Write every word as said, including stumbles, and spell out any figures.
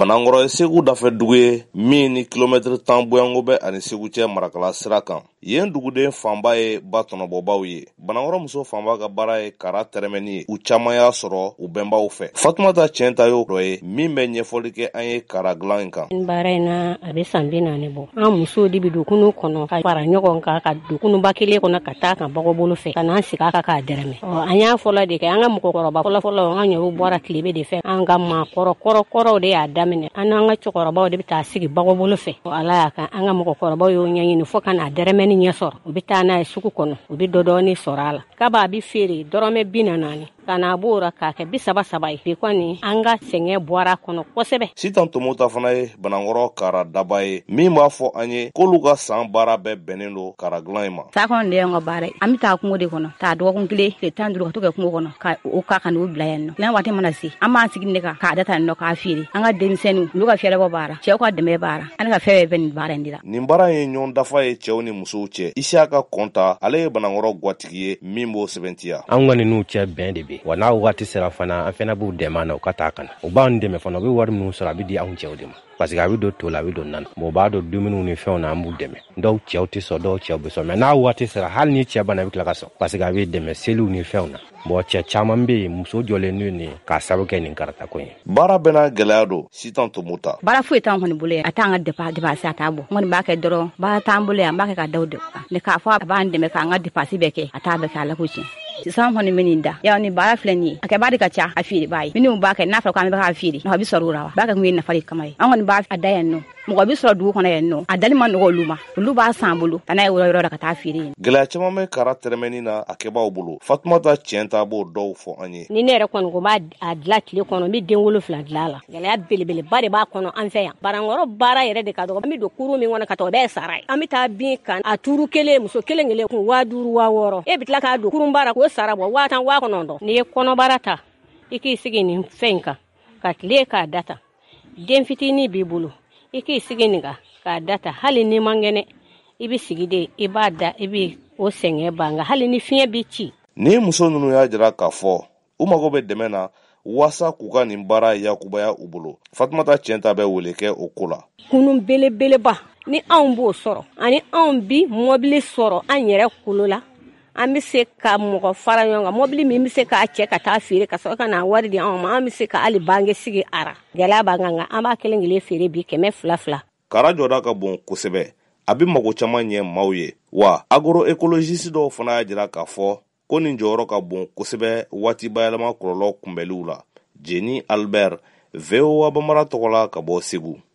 Banangɔrɔ ye Segu dafɛ dugu ye min ni kilomètre tan bɔyanko bɛ ani Segu cɛ marakala sira kan. Yen duguden fanba ye ba tɔnɔbɔbaw ye. Banangɔrɔ muso fanba ka baara ye kara tɛrɛmɛni ye. U caman y'a sɔrɔ u bɛnbaw fɛ. Fatumata Cɛntayo dɔ ye min bɛ ɲɛfɔli kɛ an ye kara dilan in kan. Baara in na a bɛ san bi naani bɔ. An musow de bɛ dukunu kɔnɔ ka fara ɲɔgɔn kan ka dukunuba kelen kɔnɔ ka taa kan bɔgɔbolo fɛ ka n'an sigi a kan k'a dɛrɛmɛ. Ɔ an y'a fɔlɔ de kɛ an ka mɔgɔkɔrɔba fɔlɔfɔlɔ an yɛrɛ bɔra tilebe de fɛ. An ka maakɔrɔ kɔrɔ kɔrɔw de y'a daminɛ. An n'an ka cɛkɔrɔbaw de bɛ taa sigi bɔgɔbolo fɛ. Ɔ Ala y'a kan an ka mɔgɔkɔrɔbaw y'o ɲɛɲini fo ka n'a dɛrɛmɛni ɲɛ sɔrɔ. U bɛ taa n'a ye sugu kɔnɔ u bɛ dɔ dɔɔni sɔrɔ a la. Kaba a bɛ feere dɔrɔmɛ bi naani ka n'a b'o la k'a kɛ bi saba saba ye. Bi kɔni an ka sɛgɛn bɔra kɔnɔ kosɛbɛ. Sitan Tomota fana ye Banangɔrɔ kara daba ye min b'a fɔ an ye k'olu ka san baara bɛɛ bɛnnen don kara dilan in ma. Taa kɔnɔ de y'an ka baara ye. An bɛ taa kungo de kɔnɔ taa dɔgɔkun kelen tile tan duuru ka to kɛ kungo kɔnɔ ka o k'a kan n'o bila yan nɔ. N'an waati mana se an b'an sigi de kan k'a data yen nɔ k'a feere. An ka denmisɛnninw olu ka fɛɛrɛ bɔ baara cɛw ka dɛmɛ baara an ka fɛn bɛɛ bɛ nin baara in de la. Nin baara ye ɲɔgɔn dafa ye cɛw ni musow cɛ. Isiyaka Kɔnta ale ye Banangɔrɔ gatigi ye min b'o sɛbɛntiya. An kɔni n'u cɛ bɛn de bɛ wa n'a waati sera fana an fana b'u dɛmɛ na u ka taa kana. U b'an dɛmɛ fana u bɛ wari minnu sɔrɔ a bɛ di anw cɛw de ma. Parce que a bɛ don to la a bɛ don nan. Bon u b'a don dumuniw ni fɛnw na an b'u dɛmɛ. Dɔw cɛw tɛ sɔn dɔw cɛw bɛ sɔn mais n'a waati sera hali ni cɛ bana i bɛ tila ka sɔn parce que a bɛ dɛmɛ seliw ni fɛnw na. Bon cɛ caman bɛ yen muso jɔlen n'u ni k'a sababu kɛ nin karata ko ye. Baara bɛɛ n'a gɛlɛya don Sitan Tomota. Baara foyi t'an kɔni bolo yan a t'an ka dépense dépense a t'a bɔ. N kɔni b'a kɛ dɔrɔn baara t'an bolo yan n b'a kɛ ka daw de ne k'a fɔ a b'an dɛmɛ k'an ka dépense bɛɛ kɛ a t'a bɛɛ kɛ Ala ko tiɲɛ. Sisan kɔni bɛ nin da yaw ni baara filɛ nin ye a kɛbaa de ka ca a feere b'a ye minnu b'a kɛ n'a fɔra k'an bɛ k'a feere nafa bɛ sɔrɔ o la wa b'a kɛ kun ye nafa de kama ye an kɔni b'a a da yan nɔ mɔgɔ bɛ sɔrɔ dugu kɔnɔ yan nɔ a dali ma nɔgɔ olu ma olu b'a san bolo ka n'a ye yɔrɔ yɔrɔ la ka taa feere yen. Gɛlɛya caman bɛ kara tɛrɛmɛni na a kɛbaaw bolo. Fatumata Cɛnta b'o dɔw fɔ an ye. Ni ne yɛrɛ kɔni ko b'a a dilan tile kɔnɔ n bɛ den wolonfila dilan a la. Gɛlɛya belebeleba de b'a kɔnɔ an fɛ yan. Banangɔrɔ baara yɛrɛ de ka dɔgɔ an bɛ don kurun min kɔnɔ ka taa o bɛɛ sara ye. An bɛ taa bin kan a tuuru kelen muso kelen kelen kun waa duuru waa wɔɔrɔ e bɛ tila k'a don kurun baara k'o sara bɔ waa tan waa kɔnɔntɔn. N'i ye kɔnɔbara ta i k'i sigi nin fɛn kan ka tile k'a data den fitinin b'i bolo i k'i sigi nin kan k'a data hali ni man kɛnɛ i bɛ sigi de i b'a da i bɛ o sɛgɛn ban nka hali ni fiɲɛ b'i ci. Ni muso ninnu y'a jira k'a fɔ u mago bɛ dɛmɛ na waasa k'u ka nin baara yakubaya u bolo. Fatumata Cɛnta bɛ wele kɛ o ko la. Kunun belebeleba ni anw b'o sɔrɔ ani anw bi mɔbili sɔrɔ an yɛrɛ kolo la an bɛ se ka mɔgɔ fara ɲɔgɔn kan mɔbili min bɛ se k'a cɛ ka taa feere ka sɔrɔ ka n'a wari di anw ma an bɛ se ka hali bange sigi ara gɛlɛya b'an kan nka an b'a kelen kelen feere bi kɛmɛ fila fila. Kara jɔda ka bon kosɛbɛ a bɛ mago caman ɲɛ maaw ye wa agroécologiste dɔw fana y'a jira k'a fɔ ko nin jɔyɔrɔ ka bon kosɛbɛ waati bayɛlɛma kɔlɔlɔ kunbɛliw la. Jeni Albert V O A Bamara tɔgɔ la ka bɔ Segu.